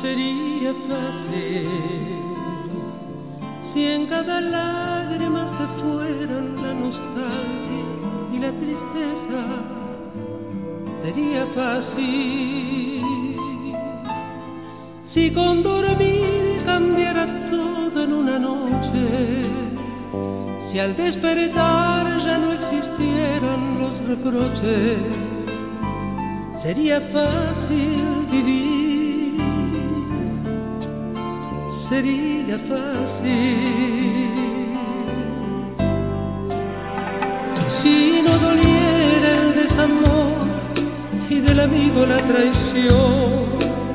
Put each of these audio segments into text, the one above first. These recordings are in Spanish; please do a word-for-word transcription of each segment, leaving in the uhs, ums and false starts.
sería fácil si en cada lágrima se fueran la nostalgia y la tristeza. Sería fácil si con dormir cambiara todo en una noche, si al despertar ya no existieran los reproches. Sería fácil vivir, sería fácil si no doliera el desamor y del amigo la traición.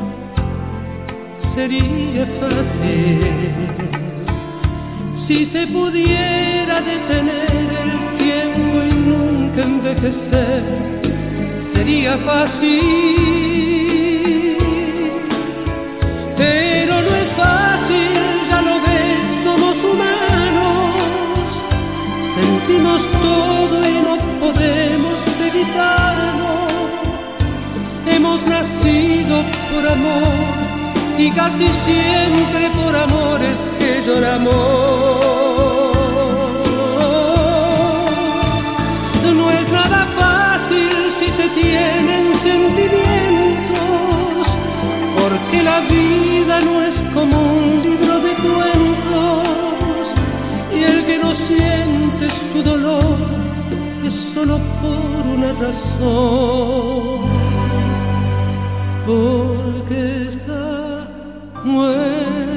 Sería fácil si se pudiera detener el tiempo y nunca envejecer. Sería fácil, pero no es fácil, ya lo ves, somos humanos, sentimos todo y no podemos evitarlo. Hemos nacido por amor y casi siempre por amores que lloramos. No es nada fácil si se tienen sentimientos, porque la vida no es como un libro de cuentos, y el que no siente su dolor es solo por una razón, porque está muerto.